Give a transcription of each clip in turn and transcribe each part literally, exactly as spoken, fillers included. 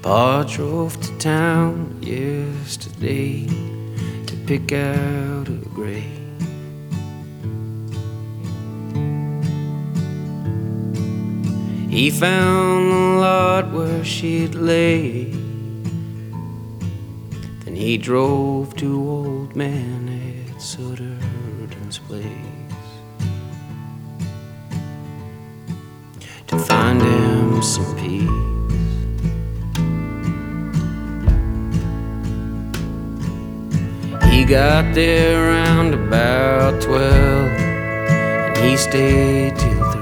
I drove to town yesterday to pick out a grave. He found the lot where she'd lay. Then he drove to Old Man Ed Sutherland's place to find him some peace. He got there round about twelve, and he stayed till three.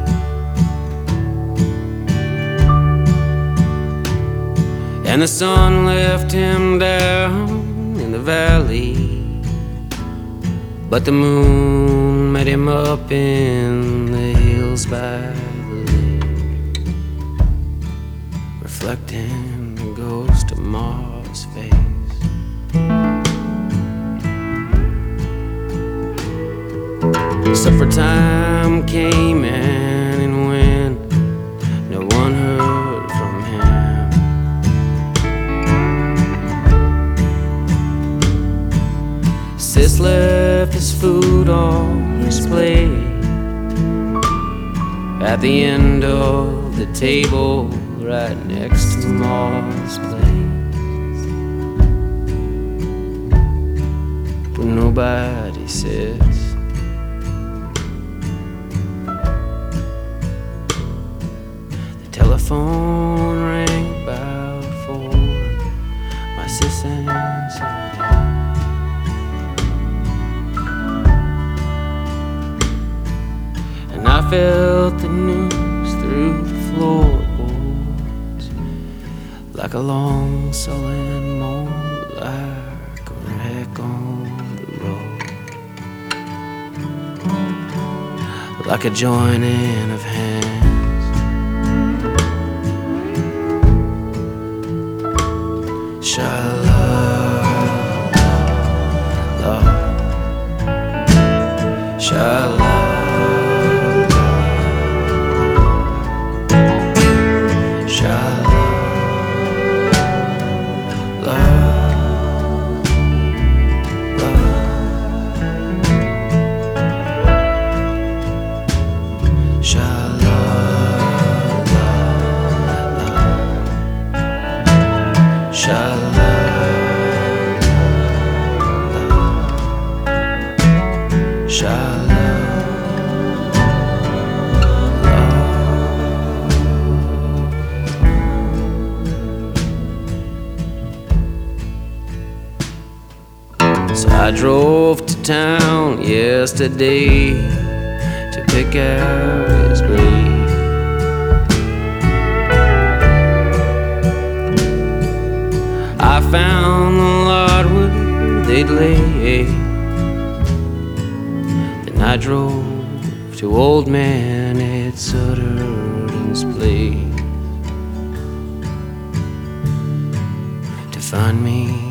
And the sun left him down in the valley, but the moon met him up in the hills by the lake, reflecting the ghost of Ma's face. Supper time came in and went, no one heard from him. Sis left his food on his plate at the end of the table, right next to Ma's place, but nobody says. Telephone rang about four. My sis answered it. And I felt the news through the floorboards, like a long sullen moan, like a wreck on the road, like a joining of hands. Sha-la, la, sha-la, sha-la, la, la, sha-la, la, la, sha-la. So I drove to town yesterday to pick out his grave. I found the lot where they'd lay. Then I drove to Old Man Ed Sutherland's place to find me